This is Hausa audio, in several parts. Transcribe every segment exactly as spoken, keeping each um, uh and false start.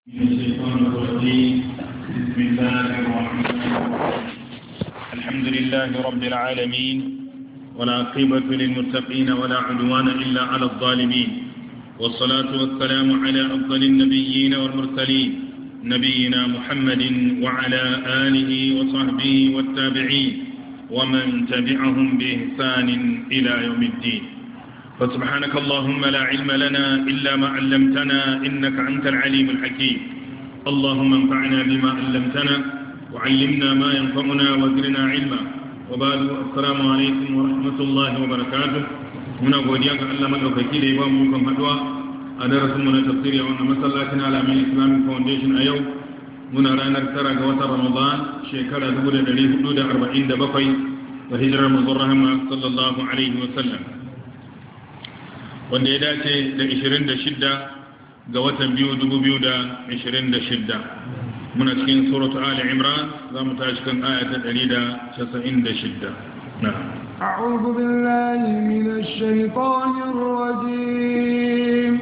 الشيطان الرجيم. بسم الله الرحمن الرحيم. الحمد لله رب العالمين، والعاقبة للمتقين ولا عدوان إلا على الظالمين، والصلاة والسلام على أفضل النبيين والمرسلين نبينا محمد وعلى آله وصحبه والتابعين ومن تبعهم بإحسان إلى يوم الدين. فسبحانك اللهم لا علم لنا إلا ما علمتنا إنك أنت العليم الحكيم. اللهم انفعنا بما علمتنا وعلمنا ما ينفعنا وزدنا علما. وبعد السلام عليكم ورحمة الله وبركاته. muna godiya ga Allah madaukaki da ya ba mu kan haduwa a darasin mu na tafsiri a wannan masallacin Al-Amin Islamic Foundation a yau muna ranar tara ga watan Ramadan shekara dubu da ɗari hudu da arba'in da bakwai da hijirar manzon rahama sallallahu alaihi wa sallam, wanda ya dace da ishirin da shida ga watan biyu dubu biyu da ishirin da shida. muna cikin suratu Ali Imran za mu tashi kan aya ta ɗari da casa'in da shida. أعوذ بالله من الشيطان الرجيم.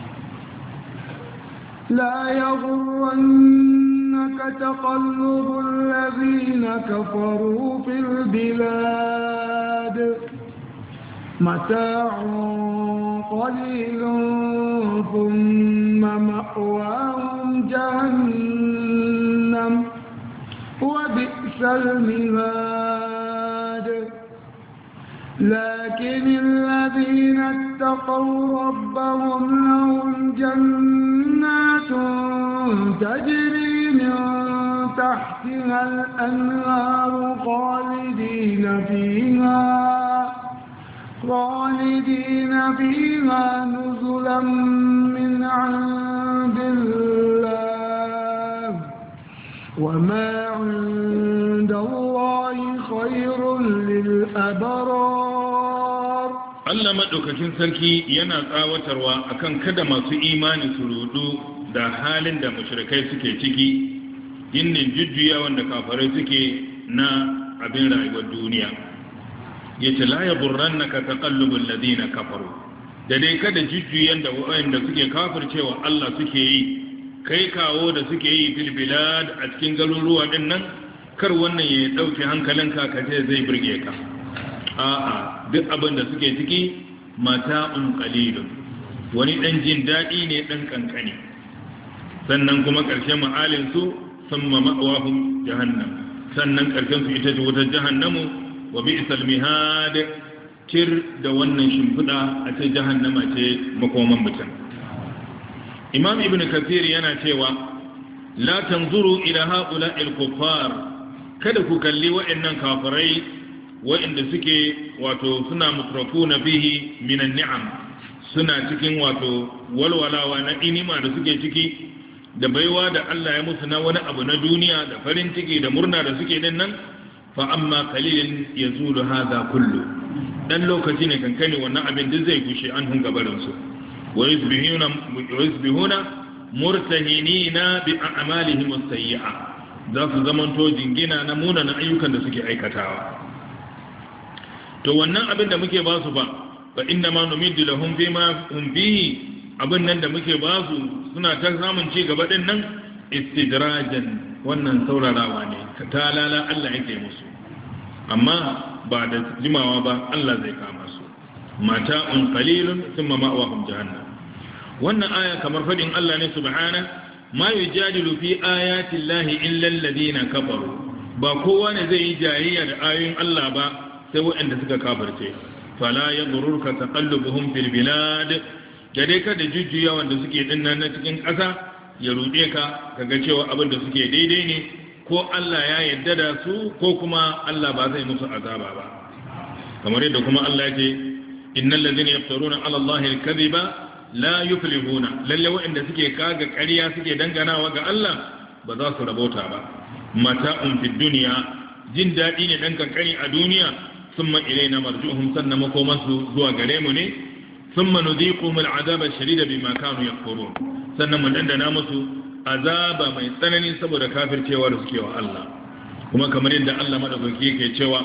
لا يغرنك تقلب الذين كفروا في البلاد متاع قليل ثم مأواهم جهنم وبئس المهاد. لكن الذين اتقوا ربهم لهم جنات تجري من تحتها الأنهار خالدين فيها خالدين فيها نزلا من عند الله وما عند الله خير للأبرار. Allah madaukakin sarki yana tsawatarwa akan kada masu imani su rudu da halin da mushrikai suke ciki, yinnin jujjuya wanda kafirai suke na abin rayuwar duniya. yace la yaburrannaka taqallubul ladina kafaru, da dai kada jujjuyan da wayanda suke kafircewa Allah suke yi, kai kawo da suke yi fil bilad a cikin garuruwa din nan, kar wannan ya dauke hankalinka ka ce zai burge ka. a'a, duk abin da suke ciki mata'un qalilun, wani dan jin dadi ne dan kankani, sannan kuma karshen ma'alin su summa ma'wahum jahannam, sannan karshen su ita ce wutar jahannamu wa bi'sal mihad, tir da wannan shimfida a ce jahannama ce makoman mutum. Imam Ibn Kathir yana cewa la tanzuru ila ha'ula'il kuffar, kada ku kalli wa'annan kafirai wa'anda suke wato suna mutrafuna bihi minan ni'am, suna cikin wato walwalawa na inima da suke ciki da baiwa da Allah ya musu na wani abu na duniya da farin ciki da murna da suke din nan, fa amma qalilin yazulu hadha kullu, dan lokaci ne kankani wannan abin duk zai gushe an hun gabarin su. wa yusbihuna wa yusbihuna murtahinina bi a'malihim as-sayyi'a, za su zamanto jingina na munanan ayyukan da suke aikatawa. to wannan abin da muke ba su ba fa inna ma numiddu lahum bima hum bihi, abin nan da muke ba su suna ta samun ci gaba din nan istidrajan, wannan saurarawa ne, ta lala Allah yake musu, amma ba da jimawa ba Allah zai kama su. mata'un qalilun thumma ma'wahum jahannam. wannan aya kamar fadin Allah ne subhana ma yujadilu fi ayati llahi illa alladhina kafaru, ba kowa ne zai yi jayayya da ayoyin Allah ba sai waɗanda suka kafirce. fala yadurruka taqallubuhum fil bilad, gade ka da jujjuya wanda suke dinnan na cikin ƙasa ya rude ka kaga cewa abin da suke daidai ne, ko Allah ya yarda da su ko kuma Allah ba zai musu azaba ba. kamar yadda kuma Allah ya ce innal ladhina yaftaruna ala Allahi al-kadhiba la yuflihuna, lalle waɗanda suke kaga ƙarya suke danganawa ga Allah ba za su rabota ba. mata'un fid dunya, jin dadi ne dan kankani a duniya, thumma ilayna marjuhum, sannan makomansu zuwa gare mu ne, thumma nudhiquhum al-'adaba ash-shadida bima kanu yakfurun, sannan mu dandana musu azaba mai tsanani saboda kafircewa da suke wa Allah. kuma kamar yadda Allah madaukaki yake cewa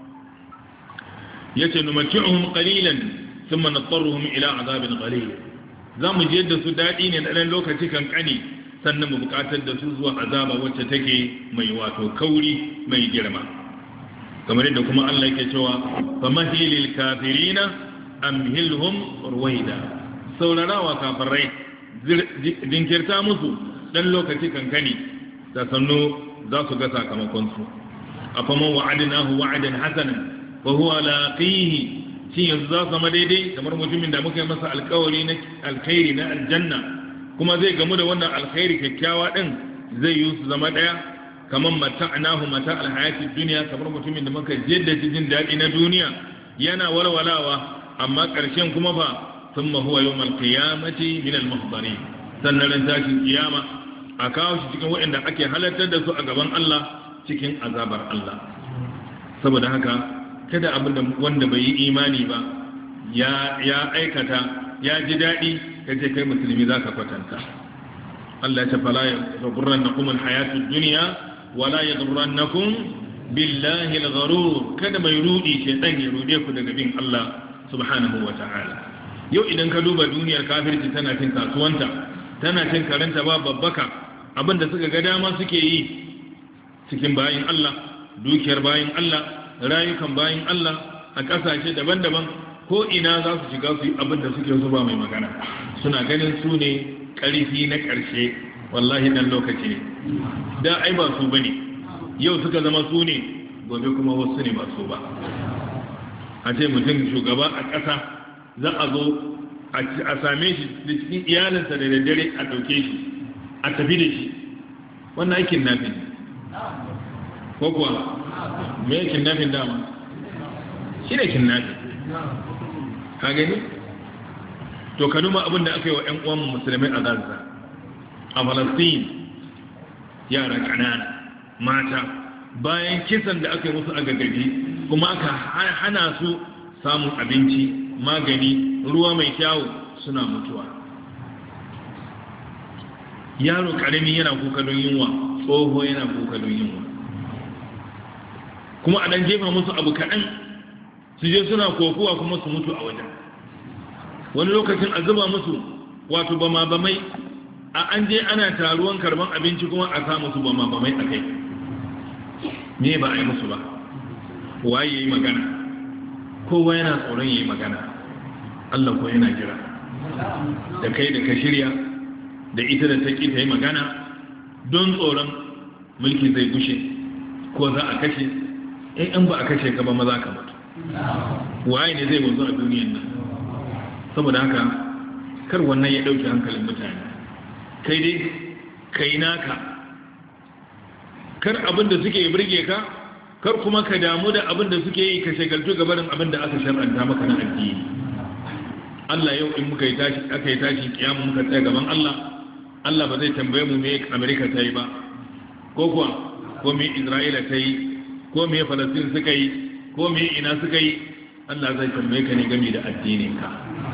yace numatti'uhum qalilan thumma nattaruhum ila 'adabin qalil, zamu je da su dadi ne na dan lokaci kankani sannan mu bukatar da su zuwa azaba wacce take mai wato kauri mai girma kamar yadda kuma Allah yake cewa famahilil kafirina amhilhum ruwaida saurarawa kafirai jinkirta musu dan lokaci kankani da sannu za su ga sakamakon su afaman wa'adnahu wa'adan hasanan fa huwa laqihi shi yanzu za su zama daidai kamar mutumin da muka yi masa alkawari na alkhairi na aljanna kuma zai gamu da wannan alkhairi kyakkyawa din zai yi su zama daya kamar mata'nahu mata alhayati dunya kamar mutumin da muka jidda jin dadi na duniya yana walwalawa amma karshen kuma fa thumma huwa yawm alqiyamati min almuhdarin sannan ran tashin kiyama a kawo shi cikin waɗanda ake halartar da su a gaban Allah cikin azabar Allah saboda haka kada abin da wanda bai yi imani ba ya ya aikata ya ji dadi kace kai musulmi zaka kwatanta Allah ya ce fala yaghurrannakum alhayatud dunya wala yaghurrannakum billahi algharur kada mai rudi shedan ya rude ku daga bin Allah subhanahu wataala yau idan ka duba duniyar kafirci tana cin kasuwanta tana cin karanta ba babbaka abinda suka ga dama suke yi cikin bayin Allah dukiyar bayin Allah rayukan bayin Allah a ƙasashe daban-daban ko ina za su shiga su yi abin da suke so ba mai magana suna ganin su ne ƙarfi na ƙarshe wallahi dan lokaci ne da ai ba su bane yau suka zama su ne gobe kuma wasu ne ba su ba a ce mutum shugaba a ƙasa za a zo a same shi da cikin iyalinsa da daddare a ɗauke shi a tafi da shi wannan aikin nafi ko kuwa me yakin nafin dama shi ne kin nafi ka gani to ka numa abin da aka yi wa 'yan uwan musulmai a gaza a falastin yara ƙanana mata bayan kisan da aka yi musu a gagaji kuma aka hana su samun abinci magani ruwa mai kyawu suna mutuwa yaro ƙarami yana kuka don yunwa tsoho yana kuka don yunwa kuma a ɗan jefa musu abu kaɗan su je suna kokowa kuma su mutu a wajen wani lokacin a zuba musu wato bama bamai a an je ana taruwan karban abinci kuma a sa musu bama bamai a kai me ba a yi musu ba waye ya yi magana kowa yana tsoron ya yi magana Allah ko yana jira da kai da ka shirya da ita da ta ƙi ta yi magana don tsoron mulki zai gushe ko za a kashe in ba a kashe ka ba maza ka mutu waye ne zai wanzu a duniyan nan saboda haka kar wannan ya dauke hankalin mutane kai dai kai naka kar abin da suke burge ka kar kuma ka damu da abin da suke yi ka shagaltu gabarin abin da aka shar'anta maka na addini Allah yau in muka yi tashi aka yi tashi kiyamu muka tsaya gaban Allah Allah ba zai tambaye mu me America ta yi ba ko kuwa ko me Isra'ila ta yi ko me Falastin suka yi ko me ina suka yi Allah zai tambaye ka ne game da addininka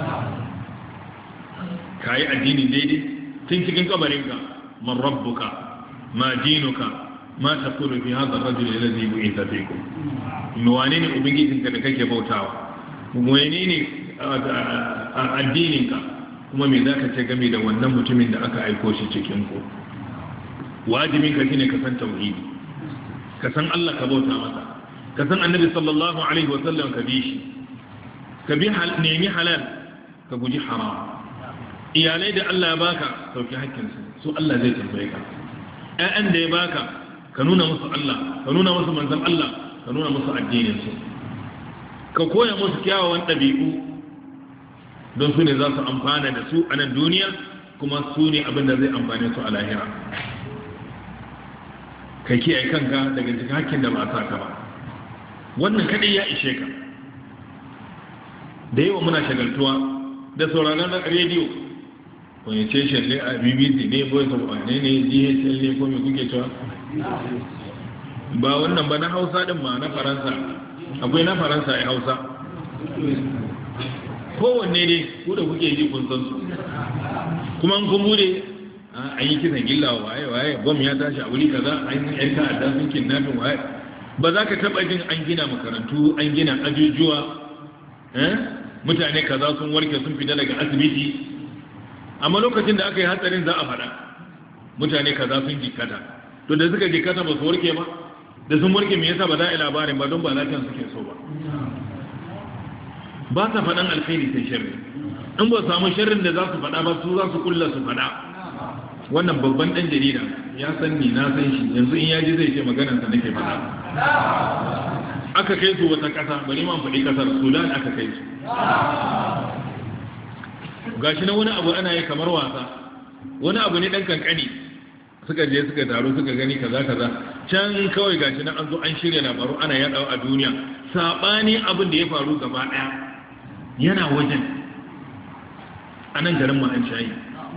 ka yi addinin daidai tun cikin kabarinka man rabbuka ma dinuka ma taqulu fi hadha ar-rajul alladhi bu'itha fikum wane ne ubangijinka da kake bautawa wane ne addininka kuma me zaka ce game da wannan mutumin da aka aiko shi cikin ku wajibinka shine ka san tauhidi ka san Allah ka bauta masa ka san annabi sallallahu alaihi wa sallam ka bi shi ka bi nemi halal ka guji haram iyalai da Allah ya baka sauki hakkinsu su Allah zai tambaye ka ƴaƴan da ya baka ka nuna musu Allah ka nuna musu manzon Allah ka nuna musu addinin su ka koya musu kyawawan ɗabi'u don su ne za su amfana da su a nan duniya kuma su ne abin da zai amfane su a lahira ka kiyaye kanka daga cikin hakkin da ba a saka ba wannan kadai ya ishe ka da yawa muna shagaltuwa da sauraron rediyo wani ce shalle a B B C ne voice of wane ne G H L ne ko me kuke cewa ba wannan ba na Hausa din ma na Faransa akwai na Faransa a Hausa kowanne dai ku da kuke ji kun san su kuma kun bude an yi kisan gilla waye waye bom ya tashi a wuri kaza an yi yan ta'adda sun kidnapping waye ba za ka taba jin an gina makarantu an gina ajujuwa eh mutane kaza sun warke sun fita daga asibiti amma lokacin da aka yi hatsarin za a faɗa mutane kaza sun jikata to da suka jikata ba su warke ba da sun warke me yasa ba za a labarin ba don ba lafiyan suke so ba ba sa faɗan alkhairi sai sharri in ba samu sharrin da za su faɗa ba su za su kulla su faɗa wannan babban ɗan jarida ya san ni na san shi yanzu in yaji zai ce maganarsa nake faɗa aka kai su wata ƙasa bari man faɗi ƙasar sudan aka kai su gashi na wani abu ana yi kamar wasa wani abu ne ɗan kankani suka je suka taro suka gani kaza kaza can kawai gashi na an zo an shirya labaru ana yaɗawa a duniya saɓani abin da ya faru gaba ɗaya yana wajen a nan garin ma an shayi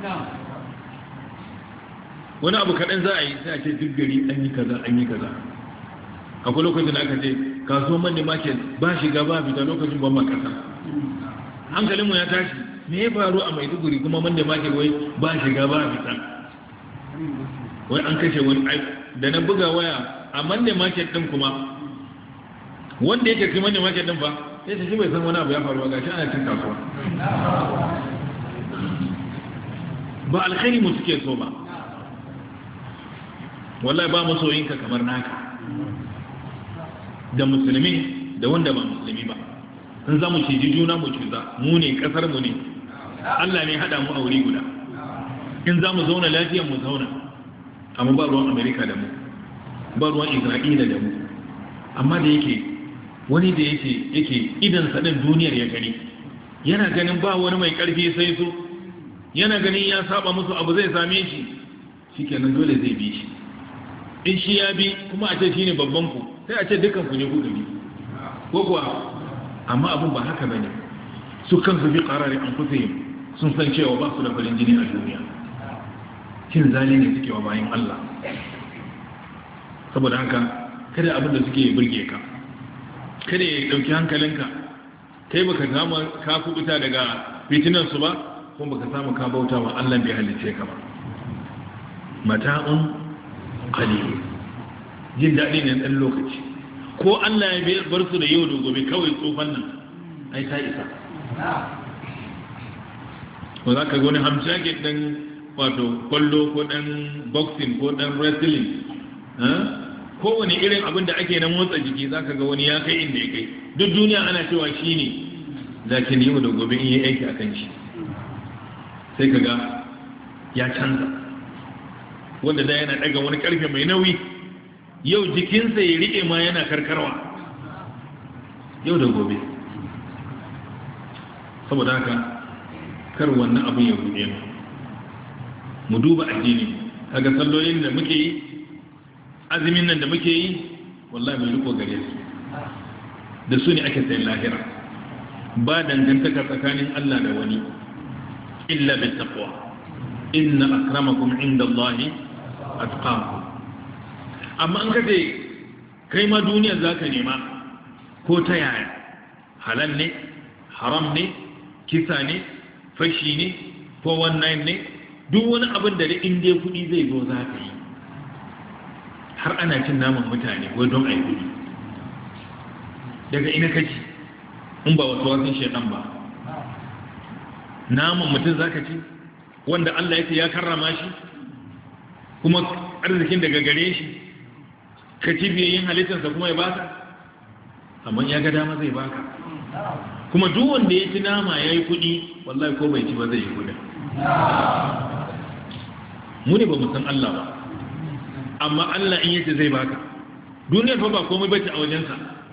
wani abu kaɗan za a yi sai a ce duk gari an yi kaza an yi kaza akwai lokacin da aka ce kasuwan manne market ba shiga ba fita lokacin ban makasa hankalinmu ya tashi me ya faru a maiduguri kuma manne market wai ba shiga ba fita wai an kashe wani aiki da na buga waya a manne market din kuma wanda yake kai manne market din fa sai shi bai san wani abu ya faru ba gashi ana cin kasuwa ba alkhairi mu suke so ba wallahi ba masoyinka kamar naka da musulmi da wanda ba musulmi ba in za mu ciji juna mu cuza mu ne kasar mu ne Allah ne hada mu a wuri guda in za mu zauna lafiyar mu zauna amma ba ruwan Amerika da mu ba ruwan Isra'ila da mu amma da yake wani da yake yake idan sadin duniyar ya gani yana ganin ba wani mai karfi sai su yana ganin ya saba musu abu zai same shi shikenan dole zai bi shi in shi ya bi kuma a ce shi ne babban ku sai a ce dukkan ku ne ku bi ko kuwa amma abin ba haka bane su kansu bi qarari an kusihim sun san cewa ba su da farin jini a duniya cin zali ne suke wa bayan Allah saboda haka kada abin da suke burge ka kada ya dauki hankalinka kai baka samu ka kubuta daga fitinan su ba kuma baka samu ka bauta wa Allah bai halice ka ba mata'un qalil jin daɗi ne ɗan lokaci ko Allah ya bar su da yau da gobe kawai tsofan nan ai ta isa ko za ka ga wani hamshake ɗan wato kwallo ko ɗan boxing ko ɗan wrestling kowane irin abin da ake na motsa jiki za ka ga wani ya kai inda ya kai duk duniya ana cewa shi ne lakin yau da gobe in yi aiki a kan shi sai ka ga ya canza wanda da yana daga wani karfe mai nauyi yau jikinsa ya rike ma yana karkarwa yau da gobe saboda haka kar wannan abin ya buɗe mu mu duba addini kaga sallolin da muke yi azumin nan da muke yi wallahi mai riko gare su da su ne ake sayin lahira ba dangantaka tsakanin Allah da wani illa bi taqwa inna akramakum inda Allahi atqakum amma an kace kai ma duniya zaka nema ko ta yaya halal ne haram ne kisa ne fashi ne ko wannan ne duk wani abin da in dai kudi zai zo zaka yi har ana cin naman mutane wai don ai kudi daga ina kaci in ba wasu wasan shedan ba naman mutum zaka ci wanda Allah ya ce ya karrama shi kuma arzikin daga gare shi ka ci biyayyen halittarsa kuma ya baka amma ya ga dama zai baka kuma duk wanda ya ci nama ya yi kuɗi wallahi ko bai ci ba zai yi kuɗi mu ne ba mu san Allah ba amma Allah in yace zai baka duniyar fa ba komai bace a wajensa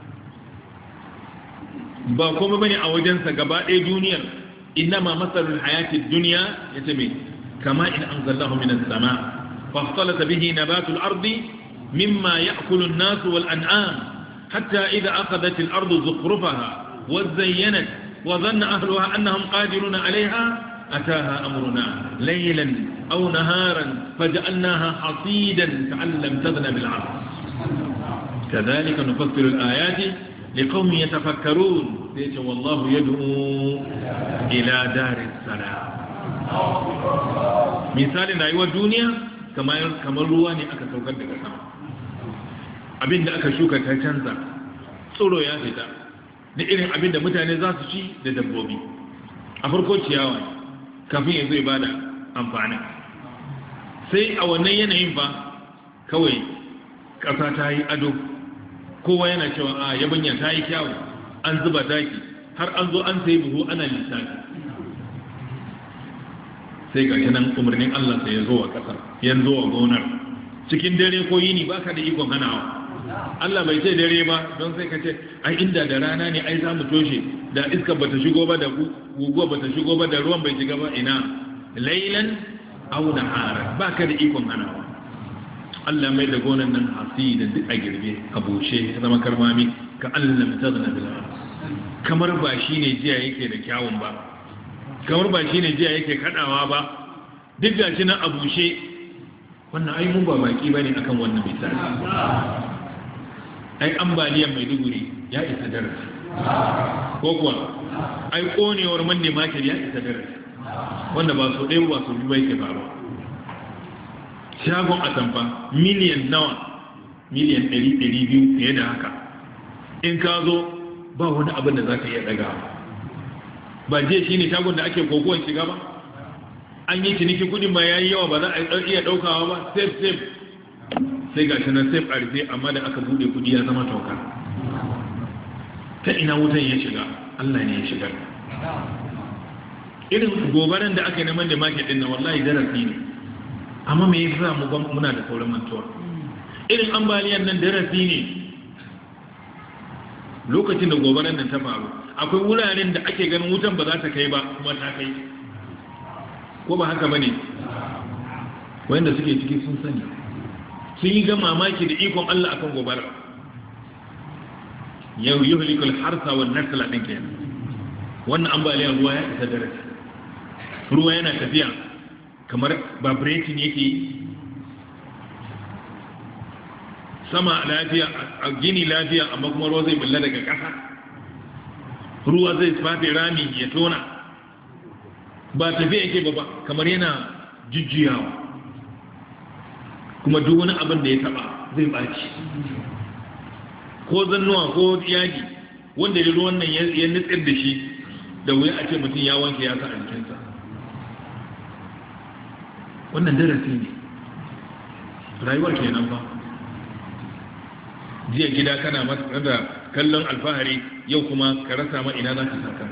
ba komai bane a wajensa gaba ɗaya duniyar إنما مثل الحياة الدنيا يتمي كما إن أنزلناه من السماء فاختلط به نبات الأرض مما يأكل الناس والأنعام حتى إذا أخذت الأرض زخرفها وزينت وظن أهلها أنهم قادرون عليها أتاها أمرنا ليلا أو نهارا فجعلناها حصيدا كأن لم تذن بالعرض كذلك نفسر الآيات لقوم يتفكرون ليش والله يدعو إلى دار السلام مثال رأيوة الدنيا كما كما رواني أكا سوكر دقا سما abin da aka shuka ta canza tsoro ya fita da irin abin da mutane za su ci da dabbobi a farko ciyawa kafin ya zai bada amfani sai a wannan yanayin ba kawai ƙasa ta yi ado kowa yana cewa a yabanya ta yi kyawu an zuba taki har an zo an sai buhu ana lissafi sai ga nan umarnin Allah sai ya zo wa ƙasar ya zo wa gonar cikin dare ko yini baka da ikon hanawa Allah bai ce dare ba don sai ka ce ai inda da rana ne ai za mu toshe da iska bata shigo ba da guguwa bata shigo ba da ruwan bai shiga ba ina lailan aw nahara baka da ikon hanawa Allah mai da gonan nan hasi da duk a girbe a bushe zama karmami ka Allah mutazna bil kamar ba shine jiya yake da kyawun ba kamar ba shine jiya yake kadawa ba duk gashi nan a bushe wannan ai mun ba baki bane akan wannan misali ai ambaliyar Maiduguri ya isa darasi ko kuwa ai konewar manne market ya isa darasi wanda ba so ɗaya ba so biyu ba yake faruwa shagon atamfa miliyan nawa miliyan ɗari ɗari biyu fiye da haka in ka zo ba wani abin da za ka iya ɗaga ba je shi ne shagon da ake kokowar shiga ba an yi ciniki kudin ma ya yi yawa ba za a iya ɗaukawa ba safe safe sai ga shi na safe a rufe amma da aka buɗe kudi ya zama tauka ta ina wutan ya shiga Allah ne ya shigar irin gobaran da aka yi neman da market ɗin na wallahi darasi ne amma me yasa mu muna da sauran mantuwa irin ambaliyan nan darasi ne lokacin da gobaran nan ta faru akwai wuraren da ake ganin wutan ba za ta kai ba kuma ta kai ko ba haka bane wanda suke ciki sun sani sun yi ga mamaki da ikon Allah akan gobara yau yuhlikul harsa wan nasla din kenan wannan ambaliyan ruwa ya isa darasi ruwa yana tafiya kamar vibrating yake sama lafiya a gini lafiya amma kuma ruwa zai bulla daga ƙasa ruwa zai fafe rami ya tona ba tafiya yake ba ba kamar yana jujjuyawa kuma duk wani abin da ya taba zai baci ko zannuwa ko yadi wanda da ruwan nan ya nutsar da shi da wuya a ce mutum ya wanke ya sa a jikinsa wannan darasi ne rayuwar kenan ba jiya gida kana masa da kallon alfahari yau kuma ka rasa ma ina za ka saka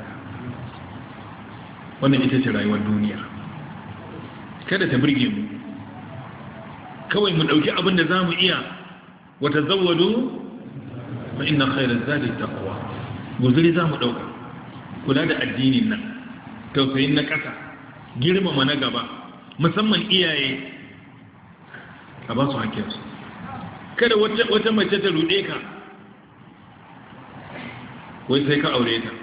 wannan ita ce rayuwar duniya kada ta burge mu kawai mu dauki abin da zamu iya wa tazawwadu fa inna khayra zadi taqwa guzuri zamu dauka kula da addinin nan tausayin na kasa girmama na gaba musamman iyaye a ba su hakkinsu kada wata mace ta rude ka wai sai ka aure ta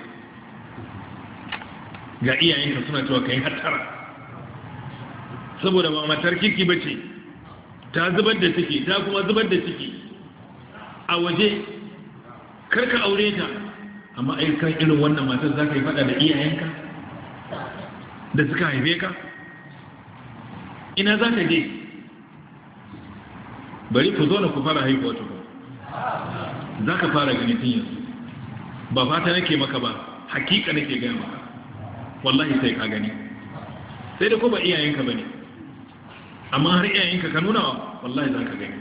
ga iyayenka suna cewa ka yi hattara saboda ba matar kiki ba ce ta zubar da ciki ta kuma zubar da ciki a waje karka aure ta amma ayyukan irin wannan matar za ka yi fada da iyayenka da suka haife ka ina za ka je bari ku zo na ku fara haihuwa tuku za ka fara gani tun yanzu ba fata nake maka ba hakika nake gaya maka wallahi sai ka gani sai da ko ba iyayenka ba ne amma har iyayenka ka nuna wallahi za ka gani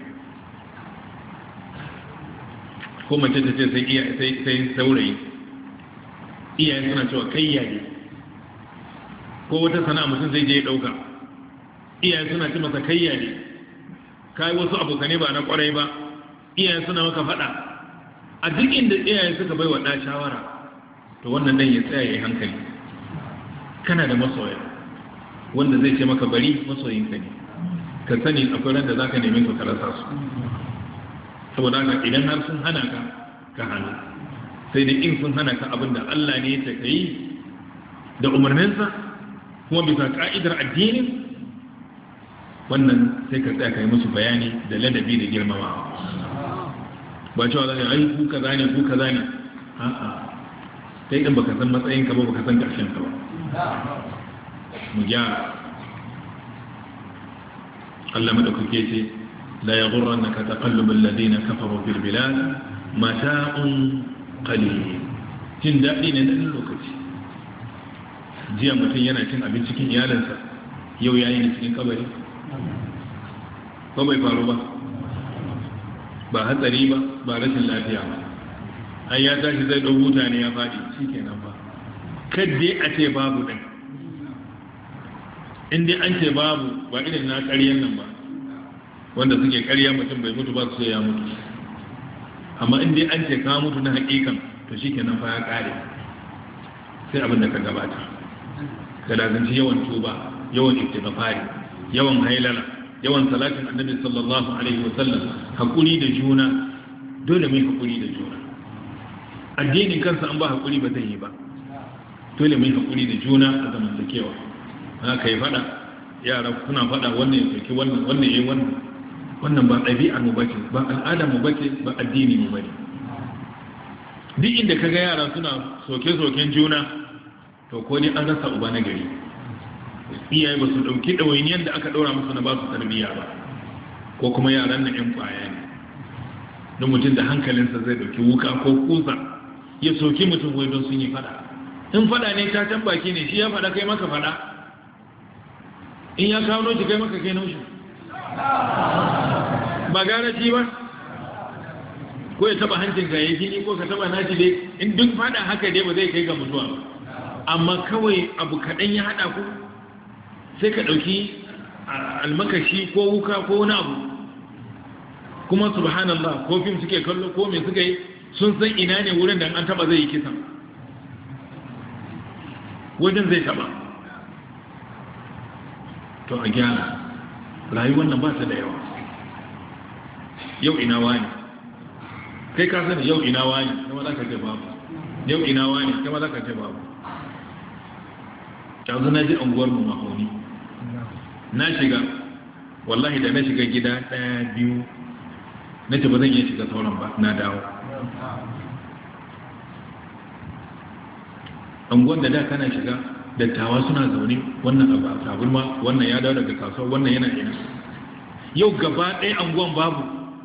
ko mace ta ce sai saurayi iyayen suna cewa kai yaye ko wata sana'a mutum zai je ya ɗauka iyayen suna ce masa kai yaye kai wasu abokane ba na kwarai ba iyayen suna maka faɗa a duk inda iyayen suka bai wa ɗa shawara to wannan dan ya tsaya ya yi hankali kana da masoya wanda zai ce maka bari masoyinka ne ka sani akwai ran da za ka nemi su ka rasa su saboda haka idan har sun hana ka ka hana sai da in sun hana ka abin da Allah ne ya ce ka yi da umarninsa kuma bisa ka'idar addinin wannan sai ka tsaya ka yi musu bayani da ladabi da girmama ba cewa za ka yi ku kaza ne ku kaza ne a'a sai din baka san matsayin ka ba baka san karshen ka ba mu gyara Allah madaukake ce la yaghurrannaka taqallubul ladina kafaru fil bilad mata'un qalil jin dadi ne na lokaci jiya mutum yana cin abinci cikin iyalansa yau yayi ne cikin kabari ko bai faru ba ba hatsari ba ba rashin lafiya ba ai ya tashi zai ɗau mutane ya faɗi shi kenan ba kadde a ce babu ɗin in dai an ce babu ba irin na ƙaryen nan ba wanda suke ƙarya mutum bai mutu ba su ya mutu amma in dai an ce ka mutu na haƙiƙan to shi kenan fa ya ƙare sai abin da ka gabata ka lazanci yawan tuba yawan istighfari yawan hailala yawan salatin annabi sallallahu alaihi wasallam hakuri da juna dole mai hakuri da juna addinin kansa an ba hakuri ba zai yi ba dole mai hakuri da juna a zamantakewa haka yi fada yara suna fada wannan ya soki wannan wannan yayi wannan wannan ba ɗabi'ar mu bace ba al'ada mu bace ba addini mu bane duk inda kaga yara suna soke-soken juna to ko ne an rasa uba na gari iyaye ba su ɗauki ɗawainiyar da aka ɗaura musu na ba su tarbiyya ba ko kuma yaran na 'yan ƙwaya ne don mutum da hankalinsa zai ɗauki wuka ko kusa ya soki mutum wai don sun yi fada in fada ne ta can baki ne shi ya fada kai maka fada in ya kawo noshi kai maka kai noshi ba gara shi ba ko ya taba hancin ka ya gini ko ka taba nashi dai in duk fada haka dai ba zai kai ga mutuwa ba amma kawai abu kaɗan ya haɗa ku sai ka ɗauki almakashi ko wuka ko wani abu kuma subhanallah ko fim suke kallo ko me suka yi sun san ina ne wurin da an taba zai yi kisan wajen zai taba to a gyara rayuwar nan ba ta da yawa yau ina wani kai ka sani yau ina wani kama za ka ce babu yau ina wani kama za ka ce babu yanzu na ji unguwar mu mahoni na shiga wallahi da na shiga gida ɗaya biyu na ce ba zan iya shiga sauran ba na dawo unguwar da da kana shiga dattawa suna zaune wannan abu a taburma wannan ya dawo daga kasuwa wannan yana ina yau gaba ɗaya unguwan babu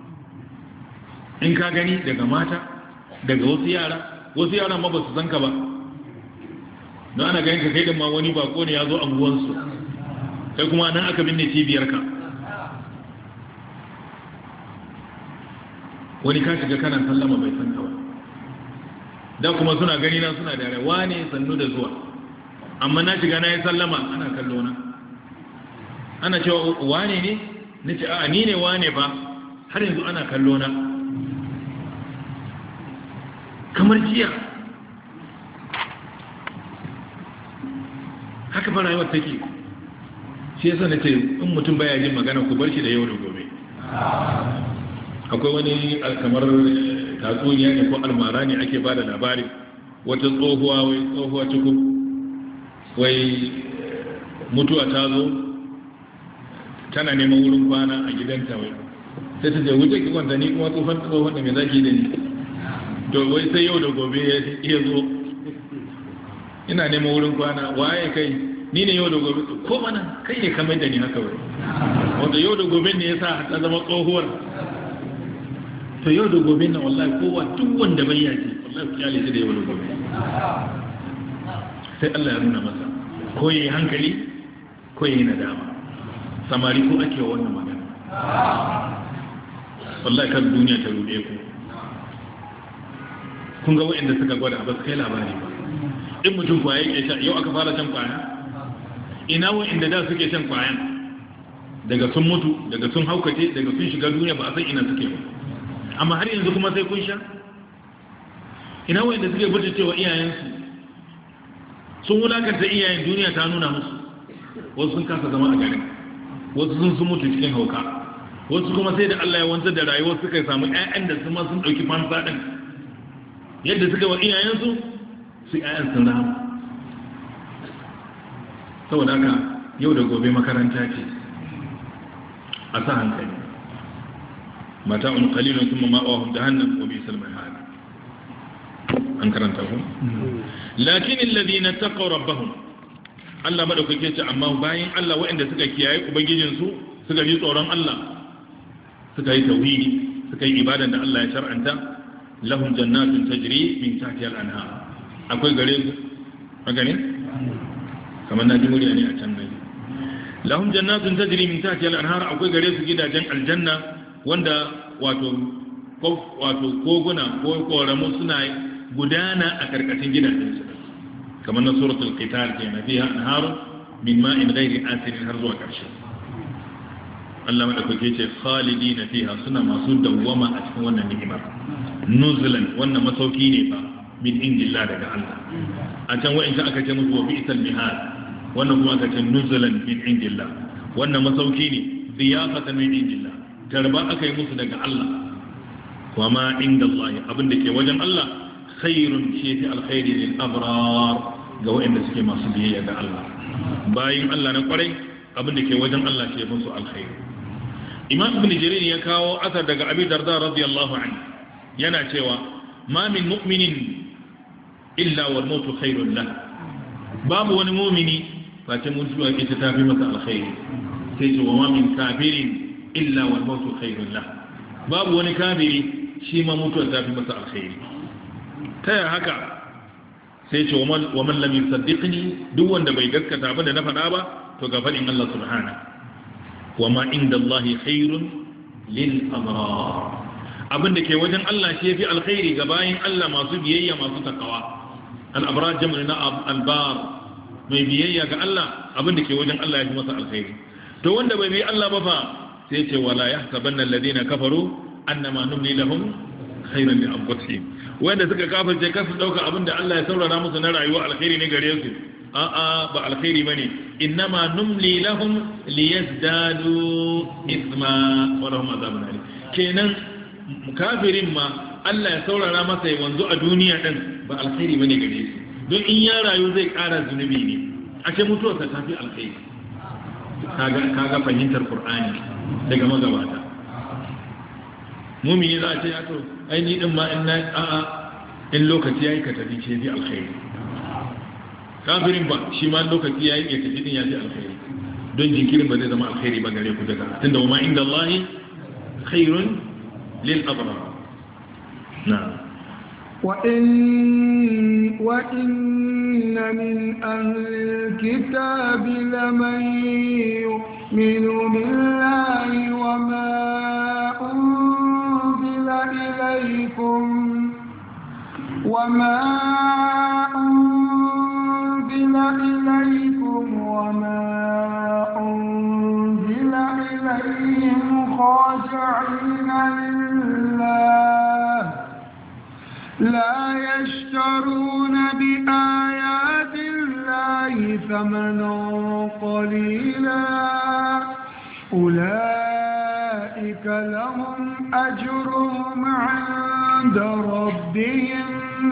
in ka gani daga mata daga wasu yara wasu yara ma ba su zanka ba don ana ganin ka kai din ma wani bako ne ya zo unguwansu kai kuma nan aka binne cibiyarka wani ka shiga kana sallama bai san ba da kuma suna gani na suna da rawa ne sannu da zuwa amma na shiga na yi sallama ana kallo na ana cewa wane ne na ce a ni ne wane ba har yanzu ana kallo na kamar jiya haka fa rayuwar take shi yasa nace in mutum baya jin magana ku bar shi da yau da gobe akwai wani kamar tatsuniya ne ko almara ne ake bada labari wata tsohuwa wai tsohuwa ciku wai mutuwa ta zo tana neman wurin kwana a gidanta wai sai ta je wuce ki kwanta ni kuma tsofan tsohon da me zaki da ni to wai sai yau da gobe ya zo ina neman wurin kwana waye kai ni ne yau da gobe ko mana kai ne kamar da ni haka wai wanda yau da gobe ne yasa ta zama tsohuwar to yau da gobe na wallahi kowa duk wanda bai yaji wallahi ku kyale shi da yau da gobe sai Allah ya nuna masa ko yayi hankali ko yayi nadama samari ko ake wannan magana wallahi kan duniya ta rude ku kun ga waɗanda suka gwada ba su kai labari ba in mutum kwaye ya sha yau aka fara shan kwaya ina waɗanda da suke shan kwayan daga sun mutu daga sun haukace daga sun shiga duniya ba a san ina suke ba amma har yanzu kuma sai kun sha ina waɗanda suke burta cewa iyayensu sun wulakanta iyayen duniya ta nuna musu wasu sun kasa zama a garin wasu sun sun mutu cikin hauka wasu kuma sai da Allah ya wanzar da rayuwar suka samu ƴaƴan da su ma sun ɗauki fansa ɗin yadda suka wa iyayensu su ƴaƴan sun rama saboda haka yau da gobe makaranta ce a sa hankali mata'un qalilun thumma ma'awahum jahannam wa bi'sal mihad an karanta ku lakin alladhina taqaw rabbahum Allah madaukake ce amma bayan Allah waɗanda suka kiyaye ubangijin su suka ji tsoron Allah suka yi tauhidi suka yi ibadan da Allah ya shar'anta lahum jannatun tajri min tahtiha al-anhar akwai gare su haka ne kamar na ji murya ne a can nan lahum jannatun tajri min tahtiha al-anhar akwai gare su gidajen aljanna wanda wato wato koguna ko koramu suna gudana a karkashin gidajen su kamar na suratul qital kenan fiha anharu min ma'in ghairi asirin har zuwa karshe Allah madaukake ce khalidina fiha suna masu dawwama a cikin wannan ni'imar nuzulan wannan masauki ne fa min indillah daga Allah a can wa'in aka ce musu wa bi'sal mihad wannan kuma aka ce nuzulan min indillah wannan masauki ne ziyafatan min indillah tarba aka yi musu daga Allah wa ma indallahi abinda ke wajen Allah khairun shi fi alkhairi lil abrar ga wa'inda suke masu biyayya ga Allah bayin Allah na kwarai abinda ke wajen Allah shi fi su alkhairi Imam Ibn Jarir ya kawo asar daga Abi Darda radiyallahu anhu yana cewa ma min mu'minin illa wal mautu khairun lahu babu wani mu'mini face mutuwa ita ta fi masa alkhairi sai ce wa ma min kafirin illa wal mautu khairun lahu babu wani kafiri shi ma mutuwa ta fi masa alkhairi taya haka sai ce wa man lam yusaddiqni duk wanda bai gaskata ba da na faɗa ba to ga faɗin Allah subhanahu wa ma indallahi khairun lil abrar abinda ke wajen Allah shi yafi alkhairi ga bayin Allah masu biyayya masu takawa al-abrar jam'u na al-bar mai biyayya ga Allah abinda ke wajen Allah yafi masa alkhairi to wanda bai bi Allah ba fa sai ce wala yahsabanna alladhina kafaru annama numli lahum khairan li anfusihim wanda suka kafirce kasu dauka abinda Allah ya saurara musu na rayuwa alkhairi ne gare su a'a ba alkhairi bane innama numli lahum liyazdadu ithma wa lahum adhabun alim kenan kafirin ma Allah ya saurara masa ya wanzu a duniya din ba alkhairi bane gare shi don in ya rayu zai ƙara zunubi ne ashe mutuwarsa ta fi alkhairi kaga kaga fahimtar Qur'ani daga magabata mumini za a ce ya to ai ni din ma in na a'a in lokaci yayi ka tafi ce bi alkhairi kafirin ba shi ma lokaci yayi ya tafi din ya ji alkhairi don jinkirin ba zai zama alkhairi ba gare ku daga tunda wa ma inda Allah khairun lil abrar na'am wa in wa inna min ahli alkitabi laman yu'minu billahi wa ma unzila ilaykum wa ma إليكم وما أنزل إليهم خاشعين لله لا يشترون بآيات الله ثمنا قليلا أولئك لهم أجرهم عند ربهم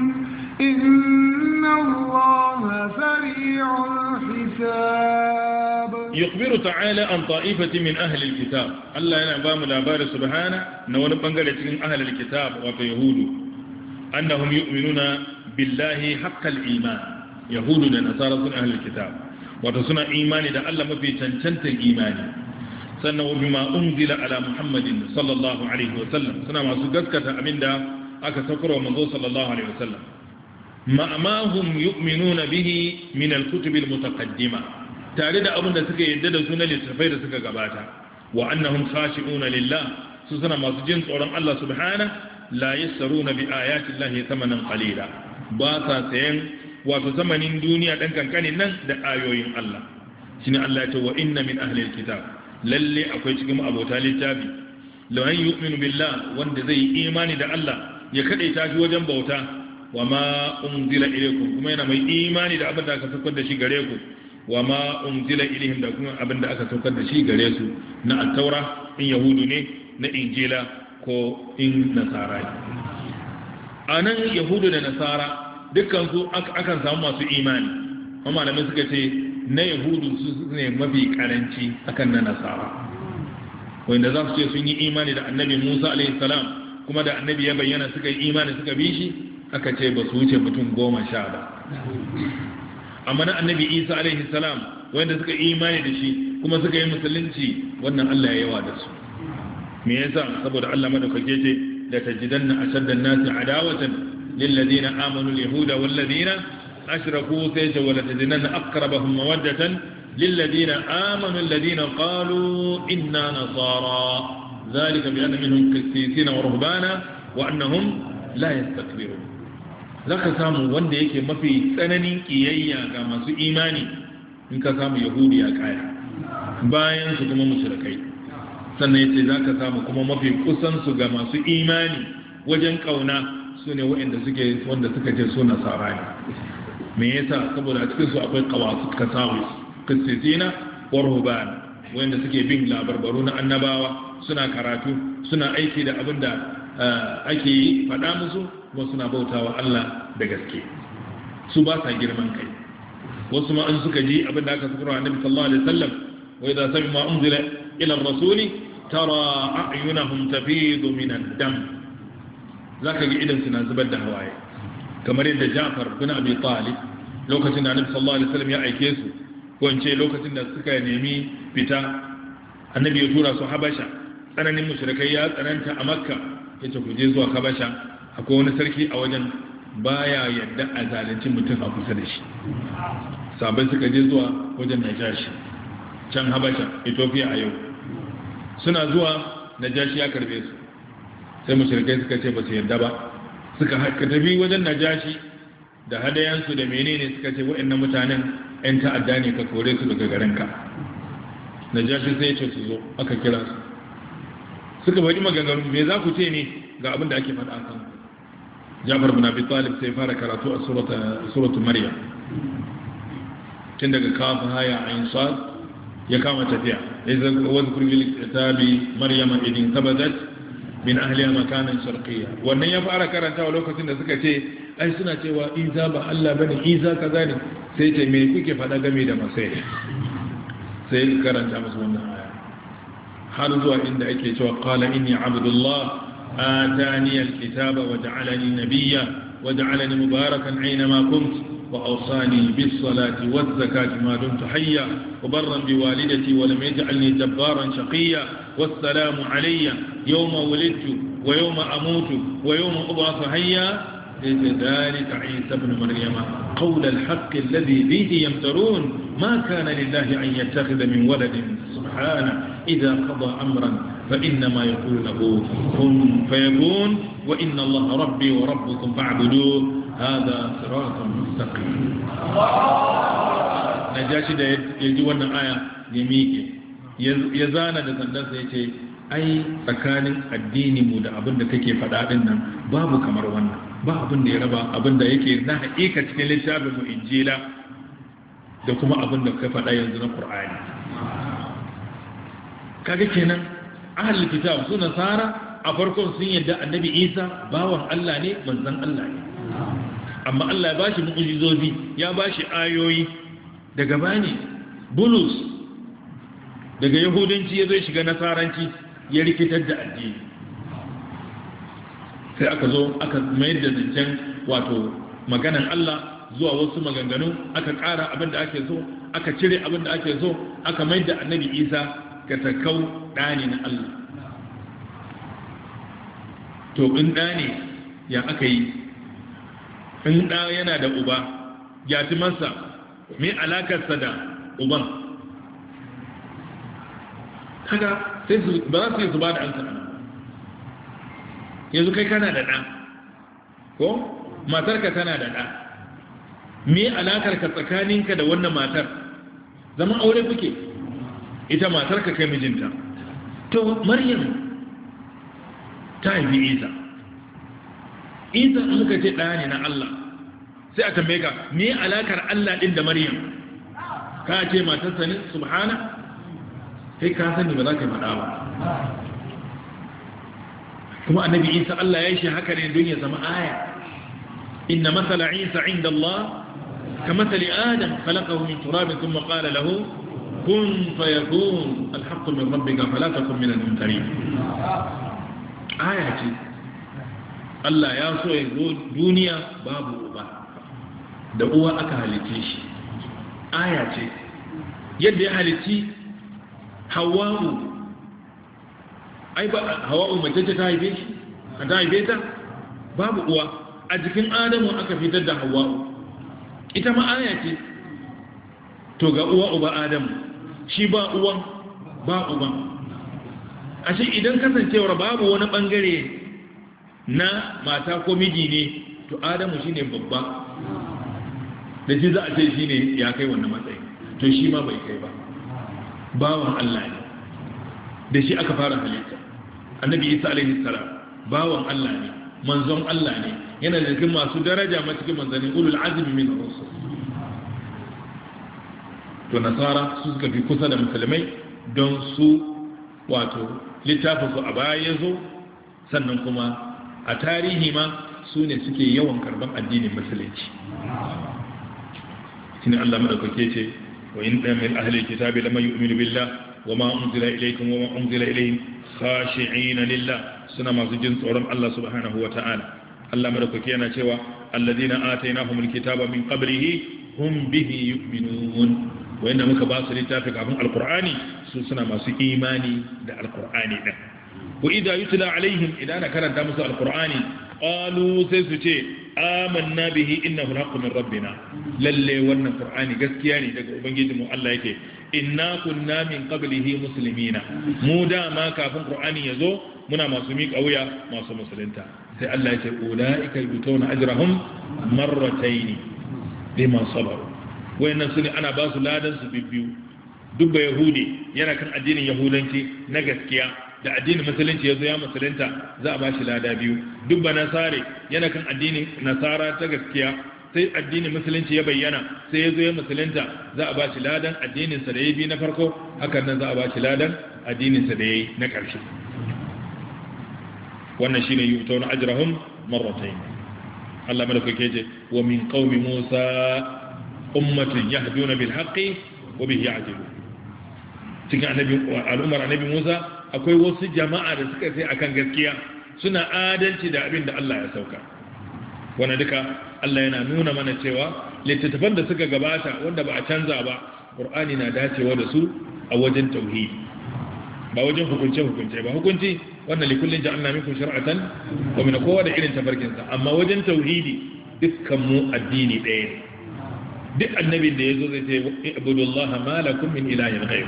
إن الله سريع الحساب يخبر تعالى عن طائفة من أهل الكتاب الله ينبام الأبار سبحانه نوانا بانقلت من أهل الكتاب ويهود أنهم يؤمنون بالله حق الإيمان يهود ونصارى من أهل الكتاب وتصنع إيمان إذا ألم في تنشنت الإيمان سنة بما أنزل على محمد صلى الله عليه وسلم سنة ما سجدك أمين دا أكا سكره منذ صلى الله عليه وسلم ما هم يؤمنون به من الكتب المتقدمة تارد أبن سكا يدد سنة لتفيد سكا قباتا وأنهم خاشعون لله سنة ما سجن صورا الله سبحانه لا يسرون بآيات الله ثمنا قليلا باسا سين وتثمن دنيا دنكا كان نن دا آيوين الله شنو الله تو وإن من أهل الكتاب للي أكوي تكم أبو تالي تابي لو أن يؤمن بالله وان زي إيماني دا الله يكدي تاكي وجن بوتا وما أنزل إليكم كما ينا مي إيماني دا أبدا أكا سوكد شي غريكم وما أنزل إليهم دا كما أبدا أكا سوكد شي غريسو نا التوراة إن يهود ني نا إنجيلا كو إن نصارى أنا يهود دا نصارى dukkan su akan samu masu imani amma malamai suka ce na yahudu su ne mafi karanci akan na nasara wanda za su ce sun yi imani da annabi Musa alaihi salam kuma da annabi ya bayyana suka yi imani suka bi shi aka ce ba su wuce mutum goma sha ba amma na annabi Isa alaihi salam wanda suka yi imani da shi kuma suka yi musulunci wannan Allah ya yawa da su me yasa saboda Allah madaukake ce la tajidanna ashaddan nasi adawatan للذين آمنوا اليهود والذين أشركوا سيجا ولتجدن أقربهم مودة lil ladina amanu alladina qalu inna nasara zalika bi anna minhum qissisina wa ruhbana wa annahum la yastakbirun zaka samu wanda yake mafi tsananin kiyayya ga masu imani in ka samu yahudi ya kaya bayan su kuma mushrikai sannan yace zaka samu kuma mafi kusan su ga masu imani wajen kauna sune waɗanda suke wanda suka ce su nasara ne me yasa saboda a cikin su akwai qawasu kasawis qissisina wa ruhban wanda suke bin labarbaru na annabawa suna karatu suna aiki da abinda ake yi faɗa musu kuma suna bautawa Allah da gaske su ba sa girman kai wasu ma an suka ji abinda aka sukura annabi sallallahu alaihi wasallam wa idza sami'u ma unzila ila ar-rasuli tara a'yunahum tafidu min ad-dam zaka ga idan suna zubar da hawaye kamar yadda Ja'far bin Abi Talib lokacin da annabi sallallahu alaihi wasallam ya aike su ko in ce lokacin da suka nemi fita annabi ya tura su Habasha tsananin mushrikai ya tsananta a Makka yace ku je zuwa Habasha akwai wani sarki a wajen baya yadda a zalunci mutum a kusa da shi sabai suka je zuwa wajen Najashi can Habasha Ethiopia a yau suna zuwa Najashi ya karbe su sai mushrikai suka ce ba su yarda ba suka haka tafi wajen Najashi da hadayansu da menene suka ce waɗannan mutanen ƴan ta'adda ne ka kore su daga garinka Najashi sai ya ce su zo aka kira su suka faɗi maganganu me za ku ce ne ga abin da ake faɗa kan Jafar bin Abi Talib sai fara karatu a suratu Maryam tun daga kafa haya ayin sad ya kama tafiya idan wadhkur fil kitabi Maryam idin tabadat min ahliha makanan sharqiyya wannan ya fara karantawa lokacin da suka ce ai suna cewa Isa ba Allah bane Isa kaza ne sai ce me kuke faɗa game da Masai sai karanta musu wannan aya har zuwa inda ake cewa qala inni abdullah آتاني الكتاب وجعلني نبيا وجعلني مباركا أينما كنت وأوصاني بالصلاة والزكاة ما دمت حيا وبرا بوالدتي ولم يجعلني جبارا شقيا والسلام علي يوم ولدت ويوم أموت ويوم أبعث حيا ذلك عيسى بن مريم قول الحق الذي فيه يمترون ما كان لله أن يتخذ من ولد سبحانه إذا قضى أمرا فإنما يقول له كن فيكون وإن الله ربي وربكم فاعبدوه هذا صراط مستقيم نجاشي da yaji wannan aya ya miƙe ya zana da sandansa ya ce ai tsakanin addini mu da abin da kake faɗa din nan babu kamar wannan ba abin da ya raba abin da yake na haƙiƙa cikin littafin mu injila da kuma abin da ka faɗa yanzu na Qur'ani kaga kenan ahlul kitab su nasara a farkon sun yadda annabi Isa bawan Allah ne manzon Allah ne amma Allah ya bashi mu'jizozi ya bashi ayoyi daga bani bulus daga yahudanci ya zai shiga nasaranci ya rikitar da addini sai aka zo aka mayar da zancen wato maganan Allah zuwa wasu maganganu aka ƙara abin da ake so aka cire abin da ake so aka mayar da annabi Isa ka takau ɗani na Allah to in ɗani ya aka yi in ɗa yana da uba ya ci masa mai alakarsa da uban kaga sai su ba za su yi su ba da ansa yanzu kai kana da ɗa ko matarka tana da ɗa mai alakarka tsakaninka da wannan matar zaman aure kuke ita matarka kai mijinta to maryam ta haifi isa isa in muka ce ɗaya ne na Allah sai a tambaye ka me alakar Allah ɗin da maryam ka ce matarsa ne subhana sai ka sani ba za ka faɗa ba kuma annabi isa Allah ya yi shi haka ne don ya zama aya inna masala isa inda Allah ka masali adam khalaqahu min turabin thumma qala lahu kun fayakun alhaqqu min rabbika fala takun min al-mumtarin aya ce Allah ya so ya zo duniya babu uba da uwa aka halice shi aya ce yadda ya halici hawa'u ai ba hawa'u mace ta haife shi ta haife ta babu uwa a jikin adamu aka fitar da hawa'u ita ma aya ce to ga uwa uba Adamu shi ba uwan ba uban ashe idan kasancewar babu wani bangare na mata ko miji ne to Adamu shine babba da shi za a ce shine ya kai wannan matsayi to shi ma bai kai ba bawan Allah ne da shi aka fara halitta annabi Isa alaihi salam bawan Allah ne manzon Allah ne yana da cikin masu daraja ma cikin manzanni ulul azmi min ar-rusul to nasara su suka fi kusa da musulmai don su wato littafin su a baya yazo sannan kuma a tarihi ma su ne suke yawan karban addinin musulunci shine Allah madaukake ce wa in da min ahli alkitabi lam yu'minu billah wama unzila ilaykum wama unzila ilayhim khashi'ina lillah suna masu jin tsoron Allah subhanahu wa ta'ala Allah madaukake yana cewa alladhina atainahumul kitaba min qablihi hum bihi yu'minun wanda muka ba su littafi kafin alqur'ani su suna masu imani da alqur'ani din wa idha yutla alaihim idan karanta musu alqur'ani qalu sai su ce amanna bihi innahu haqqun min rabbina lalle wannan qur'ani gaskiya ne daga ubangijinmu Allah yake inna kunna min qablihi muslimina mu da ma kafin qur'ani yazo muna masu miƙa wuya masu musulunta sai Allah ya ce ulaika yutuna ajrahum marratayn bima sabaru wayannan sune ana ba su ladan su bibbiyu duk ba yahudi yana kan addinin yahudanci na gaskiya da addinin musulunci yazo ya musulunta za a ba shi lada biyu duk ba nasare yana kan addinin nasara ta gaskiya sai addinin musulunci ya bayyana sai yazo ya musulunta za a ba shi ladan addinin sa da yayi na farko hakan nan za a ba shi ladan addinin sa da yayi na ƙarshe wannan shine yutawna ajrahum marratayn Allah madaukake ce wa min qaumi Musa ummatun yahduna bil haqqi wa bihi ya'dilun cikin annabi al'ummar annabi Musa akwai wasu jama'a da suka sai akan gaskiya suna adalci da abin da Allah ya sauka wannan duka Allah yana nuna mana cewa littattafan da suka gabata wanda ba a canza ba Qur'ani na dacewa da su a wajen tauhidi ba wajen hukunce hukunce ba hukunci wannan likullin ja'alna minkum shar'atan wa min kowa da irin tafarkin sa amma wajen tauhidi dukkan mu addini ɗaya ne duk annabin da yazo zai ce ibudullaha ma lakum min ilahin ghayr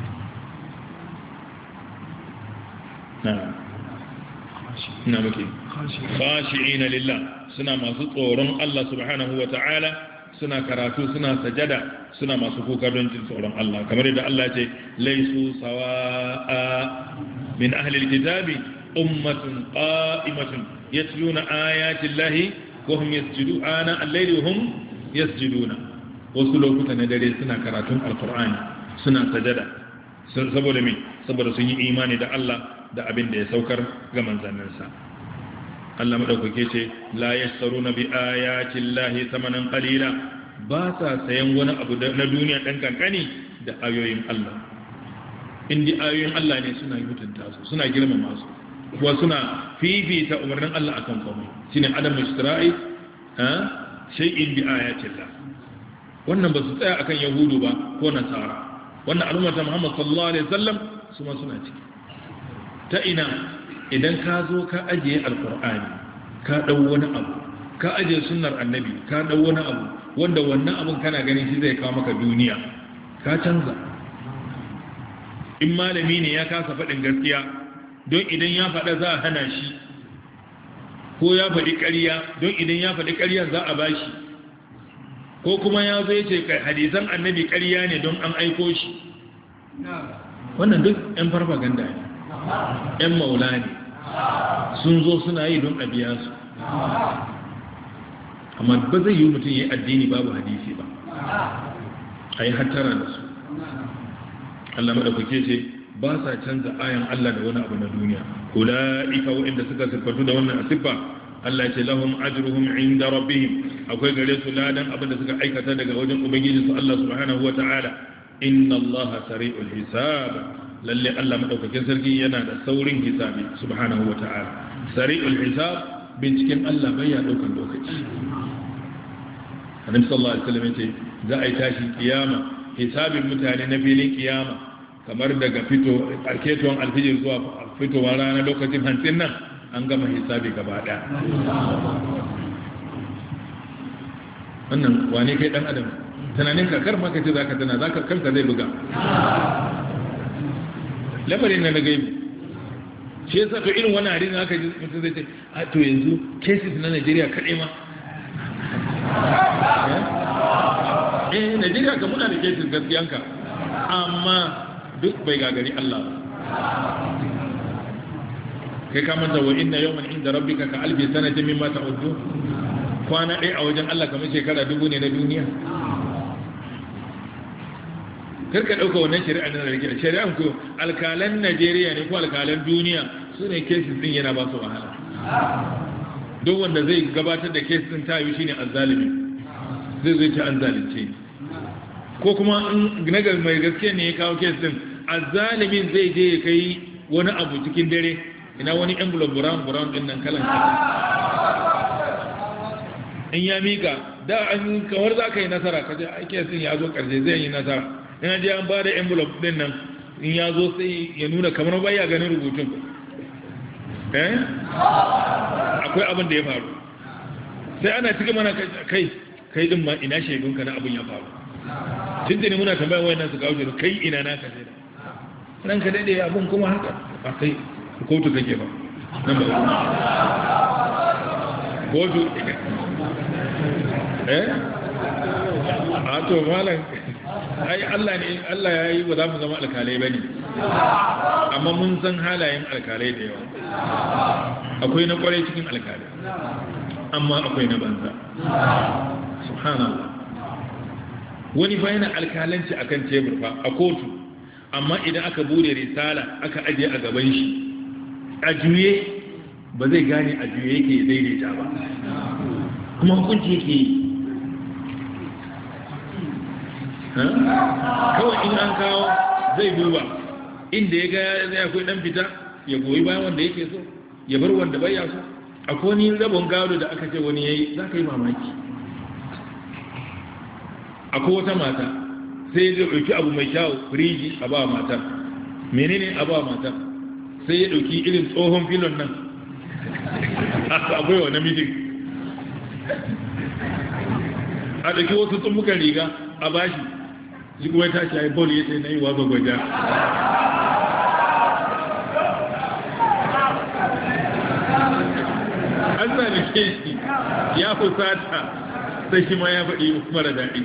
na na muke khashi'ina lillah suna masu tsoron Allah subhanahu wa ta'ala suna karatu suna sajada suna masu kuka don jin tsoron Allah kamar yadda Allah ce laisu sawa'a min ahli alkitabi ummatun qa'imatun yatluna ayati llahi wa hum yasjuduna ana al-layli wa hum yasjuduna wasu lokuta na dare suna karatun alqur'ani suna sajada saboda me saboda sun yi imani da Allah da abin da ya saukar ga manzanninsa Allah madaukake ce la yasaruna bi ayati llahi thamanan qalila ba sa sayan wani abu na duniya dan kankani da ayoyin Allah indi ayoyin Allah ne suna mutunta su suna girmama su kuma suna fifita umarnin Allah akan komai shine adam istira'i ha shay'in bi ayati llah wannan ba su tsaya akan yahudu ba ko nasara wannan al'umma ta Muhammad sallallahu alaihi wasallam su ma suna ciki ta ina idan ka zo ka ajiye alkur'ani ka ɗau wani abu ka ajiye sunnar annabi ka ɗau wani abu wanda wannan abun kana ganin shi zai kawo maka duniya ka canza in malami ne ya kasa faɗin gaskiya don idan ya faɗa za a hana shi ko ya faɗi ƙarya don idan ya faɗi ƙarya za a ba shi ko kuma ya zo ya ce hadisan annabi ƙarya ne don an aiko shi wannan duk 'yan farfaganda ne ‘yan maula ne sun zo suna yi don a biya su amma ba zai yi mutum ya yi addini babu hadisi ba a yi hattara da su Allah maɗaukake ce ba sa canza ayan Allah da wani abu na duniya ula'ika waɗanda suka siffatu da wannan siffa Allah ce lahum ajruhum inda rabbihim akwai gare su ladan abin da suka aikata daga wajen ubangiji su Allah subhanahu wa ta'ala inna Allah sari'ul hisab lalle Allah madaukakin sarki yana da saurin hisabi subhanahu wata'ala sari'ul hisab binciken Allah bai ya daukan lokaci Annabi sallallahu alaihi wasallam yace za a yi tashi kiyama hisabin mutane na filin kiyama kamar daga fito alketon alfijir zuwa fitowar rana lokacin hantsin nan an gama hisabi gaba daya wannan wane kai dan adam tunanin ka kar maka ce za ka tana za ka kanka zai buga lamarin na na gaibu shi yasa to irin wani hadisi aka ji mutum zai ce a to yanzu cases na Najeriya kaɗai ma eh Najeriya ka muna da cases gaskiyanka amma duk bai gagari Allah ba kai ka manta wa inna yawman inda rabbika ka alfi sanatin mimma ta'uddu kwana ɗaya a wajen Allah kamar shekara dubu ne na duniya karka ɗauka wannan shari'a na rage da shari'an ko alkalan Najeriya ne ko alkalan duniya su ne cases din yana ba su wahala duk wanda zai gabatar da cases din ta yi shine azzalimi zai zai ta an zalunce ko kuma nagar mai gaskiya ne ya kawo case din azzalimin zai je ya kai wani abu cikin dare ina wani envelope brown brown din nan kalan kasa in ya mika da an kamar za ka yi nasara ka je aiki sun ya zo karshe zai yi nasara in je an ba da envelope din nan in ya zo sai ya nuna kamar baya ganin rubutun eh akwai abin da ya faru sai ana cikin mana kai kai din ma ina shaidunka na abin ya faru tun da ne muna tambayar wayannan su kawo kai ina na ka shaida nan ka daidai abin kuma haka a kai kotu take ba nan ba kotu eh a to malam ai Allah ne Allah ya yi ba za mu zama alkalai bane amma mun san halayen alkalai da yawa akwai na kwarai cikin alkalai amma akwai na banza subhanallah wani fa yana alkalanci akan tebur fa a kotu amma idan aka bude risala aka ajiye a gaban shi a juye ba zai gane a juye yake daidaita ba kuma hukunci yake yi kawai in an kawo zai duba inda ya ga zai akwai dan fita ya goyi bayan wanda yake so ya bar wanda bai ya so akwai wani rabon gado da aka ce wani yayi za ka yi mamaki akwai wata mata sai ya ɗauki abu mai kyau firiji a ba matar menene a ba matar sai ya ɗauki irin tsohon filon nan akwai wa namijin a ɗauki wasu tsummukan riga a bashi shi kuma ta shi bol ya ce na yi wazo gwaja an sami ke shi ya fusata sai shi ma ya faɗi mara daɗi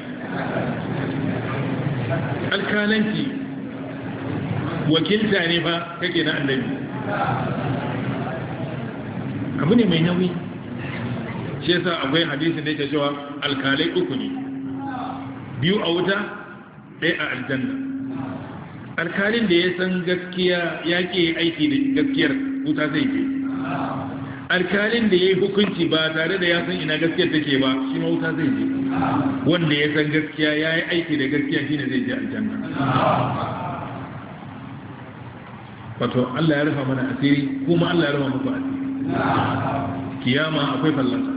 alkalanci wakilta ne ba kake na annabi abu ne mai nauyi shi yasa akwai hadisin da yake cewa alkalai uku ne biyu a wuta ɗaya a aljanna alkalin da ya san gaskiya ya ke aiki da gaskiyar wuta zai ke alkalin da ya yi hukunci ba tare da ya san ina gaskiyar take ba shi ma wuta zai je wanda ya san gaskiya ya yi aiki da gaskiya shi ne zai je aljanna wato Allah ya rufa mana asiri kuma Allah ya rufa muku asiri kiyama akwai fallasa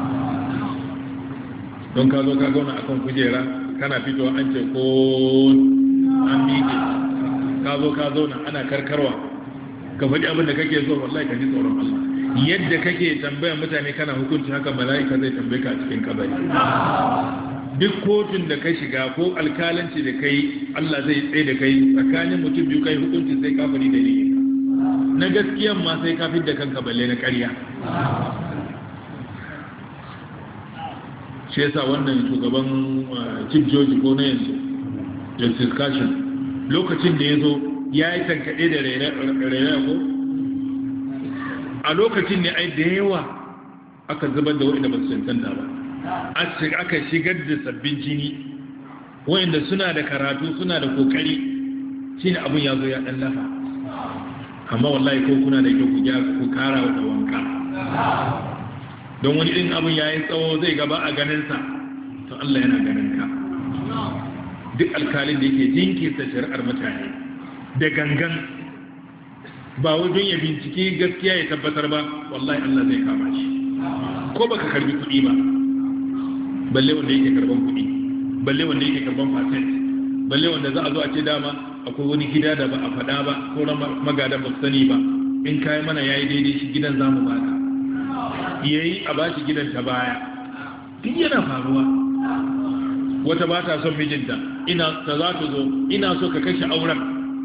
don ka zo ka zauna a kan kujera kana fito an ce ko an miƙe ka zo ka zauna ana karkarwa ka faɗi abin da kake so wallahi ka ji tsoron Allah yadda kake tambaya mutane kana hukunci haka mala'ika zai tambaye ka a cikin kabari duk kotun da ka shiga ko alkalanci da kai Allah zai tsaye da kai tsakanin mutum biyu kai hukunci sai kafiri da ne na gaskiyan ma sai kafin da kanka balle na ƙarya shi yasa wannan shugaban chief judge ko na yanzu justice Kashin lokacin da ya zo ya yi tankaɗe da rairaya ko a lokacin ne ai da yawa aka zubar da waɗanda ba su cancanta ba aka shigar da sabbin jini waɗanda suna da karatu suna da kokari shi ne abin ya zo ya ɗan lafa amma wallahi ko kuna da kyau ku kara da wanka don wani ɗin abin ya yi tsawo zai gaba a ganinsa to Allah yana ganin ka duk alkalin da yake jinkirta shari'ar mutane da gangan ba wajen ya bincike gaskiya ya tabbatar ba wallahi Allah zai kama shi ko baka karbi kuɗi ba balle wanda yake karban kuɗi balle wanda yake karban patent balle wanda za a zo a ce dama akwai wani gida da ba a faɗa ba ko na magadan ba su sani ba in kai mana yayi daidai shi gidan zamu baka yayi a bashi gidan ta baya duk yana faruwa wata ba ta son mijinta ina ta za ta zo ina so ka kashe auren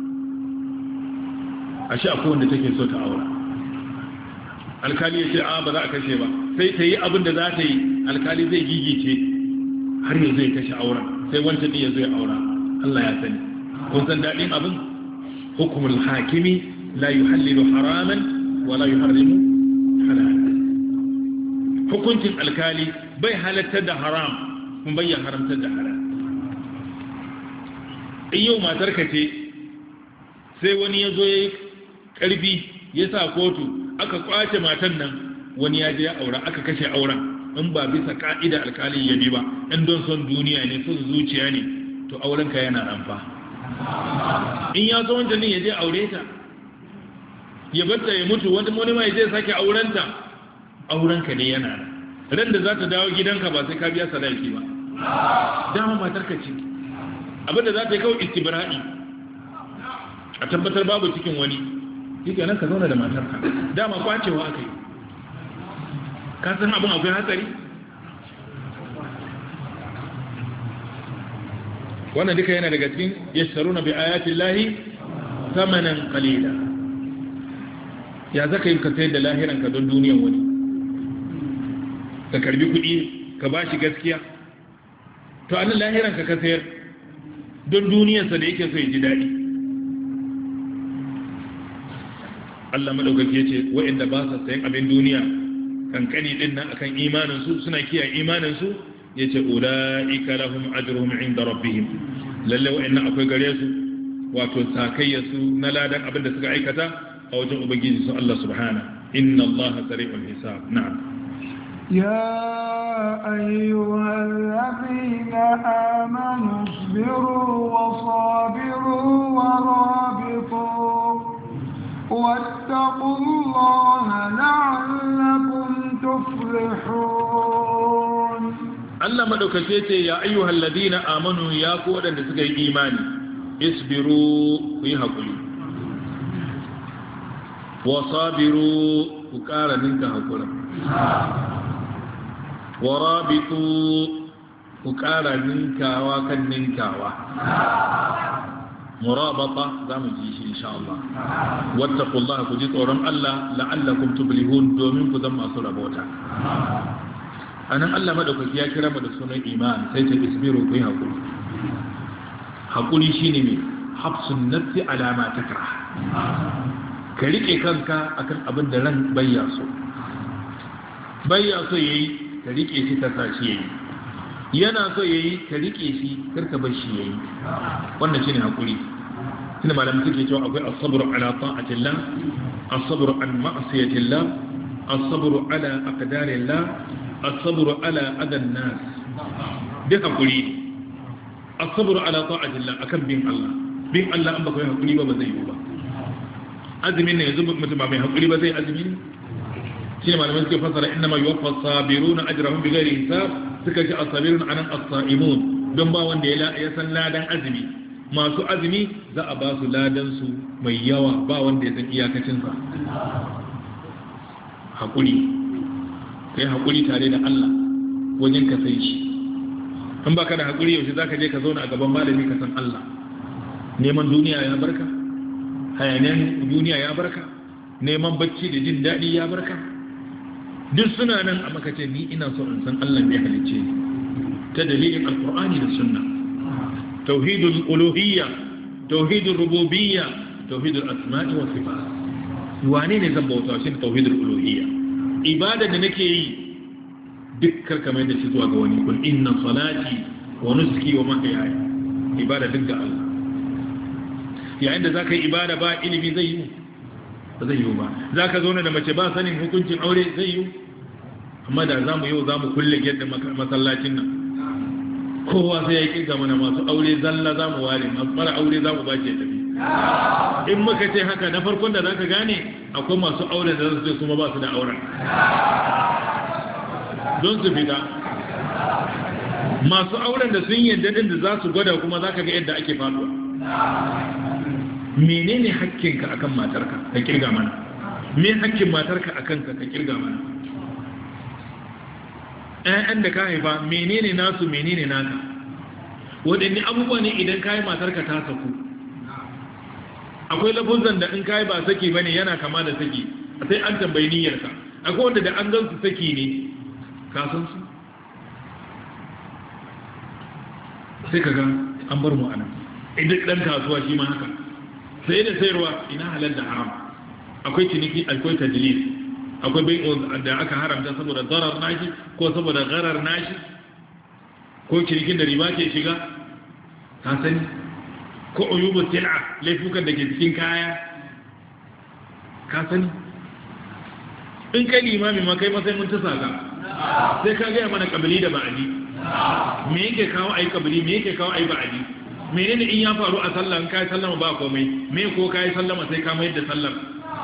ashe akwai wanda take so ta aura alkali ya ce a ba za a kashe ba sai ta yi abin da za ta yi alkali zai gigice har yanzu zai kashe auren sai wancan ne ya zo ya aura Allah ya sani kun san daɗin abin hukumul hakimi la yuhallilu haraman wa la yuharrimu halalan hukuncin alkali bai halattar da haram kuma bai haramtar da halal in yau matarka ce sai wani ya zo ya yi ƙarfi ya sa kotu aka kwace matan nan wani ya je ya aura aka kashe auren in ba bisa ka'ida alkali ya bi ba in don son duniya ne son zuciya ne to aurenka yana ramfa in ya zo wancan ne ya je aure ta ya batta ya mutu wani wani ma ya je sake aurenta aurenka ne yana ran da za ta dawo gidanka ba sai ka biya sadaki ba dama matarka ce abinda za ta yi kawai istibra'i a tabbatar babu cikin wani shi nan ka zauna da matarka dama kwacewa aka yi ka san abin akwai hatsari wannan duka yana daga cikin yashtaruna bi ayatin lahi samanan qalila ya zaka yi ka sayar da lahiranka don duniyan wani ka karbi kuɗi ka ba shi gaskiya to annan lahiranka ka sayar don duniyarsa da yake so ya ji daɗi Allah madaukaki ya ce wa'inda ba sa sayan abin duniya kankani din nan akan imaninsu suna kiyaye imaninsu ya ce ula'ika lahum ajruhum inda rabbihim lalle wa'annan akwai gare su wato sakayyarsu na ladan abin da suka aikata a wajen ubangiji su Allah subhanahu inna Allah sari'ul hisab na'am يا أيها الذين آمنوا اصبروا وصابروا ورابطوا واتقوا الله لعلكم تفلحون Allah madaukake ce ya ayyuhal ladina amanu ya ku wadanda suka yi imani isbiru ku yi hakuri wa sabiru ku ƙara ninka hakuri wa rabitu ku ƙara ninkawa kan ninkawa murabata zamu ji shi insha Allah wattaqullaha ku ji tsoron Allah la'allakum tuflihun domin ku zama masu rabota anan Allah madaukaki ya kira mu da sunan iman sai ta isbiru ku yi hakuri hakuri shine me habsun nafsi ala ma takrah ka rike kanka akan abin da ran bayya so bayya so yayi ka rike shi ta sashi yayi yana so yayi ka rike shi karka bar shi yayi wannan shine hakuri shine malamin suke cewa akwai as-sabru ala ta'atillah as-sabru an ma'siyatillah as-sabru ala aqdarillah as-sabru ala adan nas duk hakuri as-sabru ala ta'atillah akan bin Allah bin Allah an baka yi hakuri ba ba zai yi ba azumin ne yanzu mutum ba mai hakuri ba zai azumi ne shine malamin suke fasara inna ma yuwaffa as-sabiruna ajrahum bighairi hisab suka ji as-sabirun anan as-sa'imun don ba wanda ya san ladan azumi masu azumi za a ba su ladan su mai yawa ba wanda ya san iyakacin sa hakuri kai hakuri tare da Allah wajen ka sai shi in baka da hakuri yaushe zaka je ka zauna a gaban malami ka san Allah neman duniya ya barka hayanan duniya ya barka neman bacci da jin dadi ya barka duk suna nan a makace ni ina so in san Allah ne halicce ni ta dalilin alqur'ani da sunna tauhidul uluhiyya tauhidul rububiyya tauhidul asma'i wa sifat wane ne zan bauta shi tauhidul uluhiyya ibada da nake yi duk karkamai da shi zuwa ga wani kul inna salati wa nusuki wa mahyaya ibada duk ga Allah yayin da zaka yi ibada ba ilimi zai yi ba zai yi ba zaka zauna da mace ba sanin hukuncin aure zai yi amma da zamu yau zamu kulle gidan masallacin nan kowa sai ya kirga mana masu aure zalla zamu ware masu fara aure zamu bace tafi in muka ce haka na farkon da zaka gane akwai masu aure da zasu ce kuma ba su da auren don su fita masu auren da sun yadda din da za su gwada kuma zaka ga yadda ake faduwa menene hakkinka akan matarka ka kirga mana me hakkin matarka akan ka ka kirga mana ƴaƴan da ka haifa menene nasu menene naka waɗanne abubuwa ne idan kayi matarka ta saku akwai lafuzan da in kayi ba saki bane yana kama da saki sai an tambayi niyyarka akwai wanda da an gan su saki ne ka san su sai kaga an bar mu anan idan dan kasuwa shi ma haka sai da sayarwa ina halal da haram akwai ciniki akwai tadlis akwai bai da aka haramta saboda zarar nashi ko saboda gharar nashi ko cinikin da riba ke shiga ka sani ko uyubu til'a laifukan da ke cikin kaya ka sani in kai limami ma kai masai mun ta saka sai ka gaya mana kabili da ba'adi me yake kawo ayi kabili me yake kawo ayi ba'adi menene in ya faru a sallah in kai sallama ba komai me ko kai sallama sai ka mai da sallar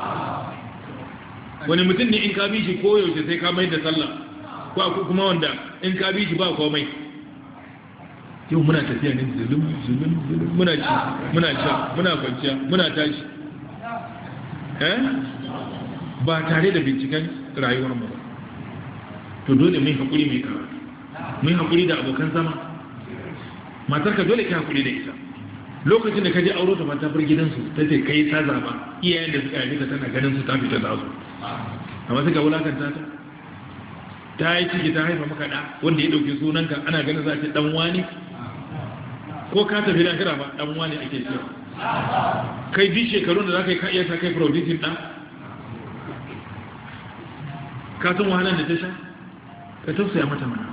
wani mutum ne in ka bi shi koyaushe sai ka mai da sallah ko kuma wanda in ka bi shi ba komai yau muna tafiya ne zulum zulum zulum muna ci muna sha muna kwanciya muna tashi eh ba tare da binciken rayuwar mu to dole mai hakuri mai karatu mai hakuri da abokan zama matar ka dole ka hakuri da ita lokacin da ka je auro ta mata bar gidansu ta ce kai ta zaba iyayen da suka yi ta tana ganin su ta fita da su amma suka wulakanta ta ta yi ciki ta haifa maka da wanda ya dauke sunanka ana ganin za a ce dan wani ko ka tafi da kira ba dan wani ake cewa kai bi shekarun da zaka yi ka iya ta kai producing dan ka san wahalar da ta sha ka tausaya mata mana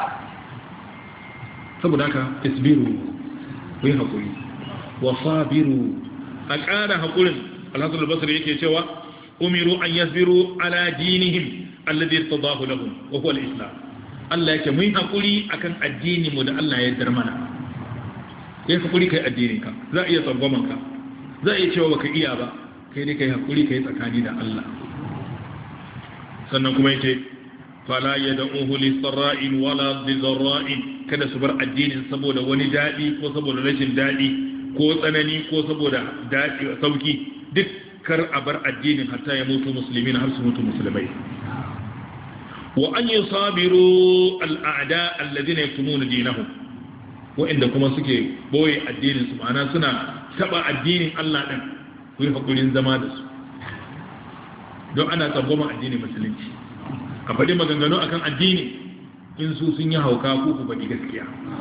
saboda haka isbiru ku yi hakuri wa sabiru a ƙara hakurin alhassan albasir yake cewa umiru an yasbiru ala dinihim alladhi irtadahu lahum wa huwa al-islam Allah yake mun hakuri akan addini mu da Allah ya dar mana kai hakuri kai addinin ka za a iya tsangwaman ka za a iya cewa baka iya ba kai dai kai hakuri kai tsakani da Allah sannan kuma yake fala yad'uhu lis-sarra'in wala lidh-dharra'in kada su bar addinin saboda wani dadi ko saboda rashin dadi ko tsanani ko saboda dadi sauki duk kar a bar addinin hatta ya mutu musulmin har su mutu musulmai wa an yusabiru al-a'da alladhina yaktumuna dinahum wa'inda kuma suke boye addinin su ma'ana suna taba addinin Allah din ku yi hakurin zama da su don ana tsangwama addinin musulunci a faɗi maganganu akan addini in su sun yi hauka ko ku faɗi gaskiya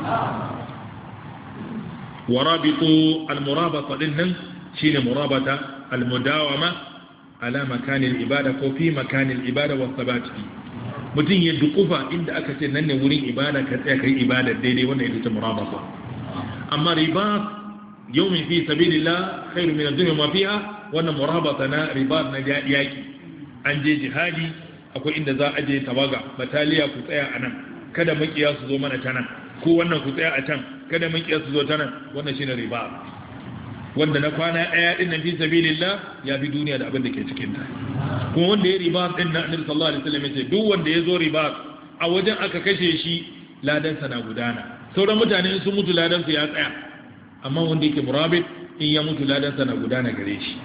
wa rabitu al-murabata din nan shine murabata al-mudawama ala makanil ibada ko fi makanil ibada wa sabati mutum ya dukufa inda aka ce nan ne wurin ibada ka tsaya kai ibada daidai wannan ita ce murabata amma ribat yawmin fi sabilillah khairu min ad-dunya ma fiha wannan murabata na ribat na yaki an je jihadi akwai inda za a je tawaga bataliya ku tsaya a nan kada makiya su zo mana ta nan ko wannan ku tsaya a can kada makiya su zo ta nan wannan shine riba wanda na kwana daya din nan fi sabilillah ya fi duniya da abin da ke cikin ta kuma wanda ya riba din nan Annabi sallallahu alaihi wasallam yace duk wanda ya zo riba a wajen aka kashe shi ladan sa na gudana sauran mutane in sun mutu ladan su ya tsaya amma wanda yake murabit in ya mutu ladan sa na gudana gare shi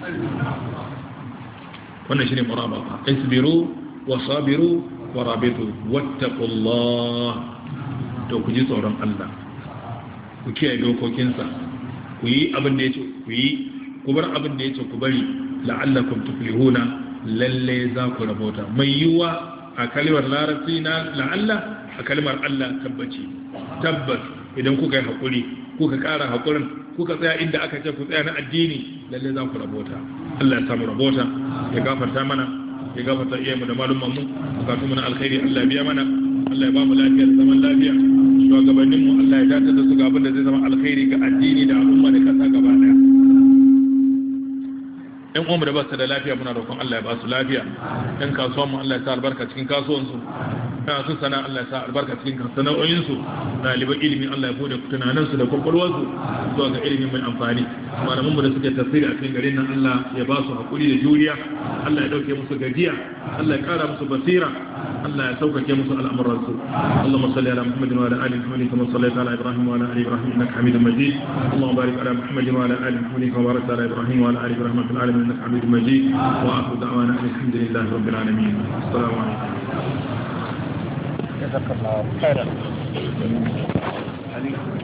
wannan shine murabata isbiru wasabiru warabitu wattaqullah to ku ji tsoron Allah ku kiyaye dokokinsa ku yi abin da yace ku yi ku bar abin da yace ku bari la'allakum tuflihuna lalle za ku rabota mai yiwa a kalmar larabci na la'alla a kalmar Allah tabbaci tabbas idan kuka yi hakuri kuka ƙara hakurin kuka tsaya inda aka ce ku tsaya na addini lalle za ku rabota Allah ya samu rabota ya gafarta mana ya gafarta iyayenmu da malumman mu bukatu mu na alkhairi Allah ya biya mana Allah ya ba mu lafiya da zaman lafiya shugabannin mu Allah ya dace da su ga abin da zai zama alkhairi ga addini da al'umma da kasa gaba daya ɗan uwanmu da ba su da lafiya muna roƙon Allah ya ba su lafiya ɗan kasuwan mu Allah ya sa albarka cikin kasuwansu ɗan su sana Allah ya sa albarka cikin sana'o'insu ɗaliban ilimi Allah ya bude tunaninsu da kwakwalwarsu zuwa ga ilimi mai amfani malaman mu da suke tafsiri a cikin garin nan Allah ya ba su haƙuri da juriya Allah ya ɗauke musu gajiya Allah ya ƙara musu basira Allah ya sauƙaƙe musu al'amuransu Allahumma salli ala Muhammadin wa ala ali Muhammadin kama sallaita ala Ibrahim wa ala ali Ibrahim innaka Hamidum Majid Allahumma barik ala Muhammadin wa ala ali Muhammadin kama barakta ala Ibrahim wa ala ali Ibrahim fil alamin إنك حميد مجيد وآخر دعوانا أن الحمد لله رب العالمين السلام عليكم جزاك الله خيرا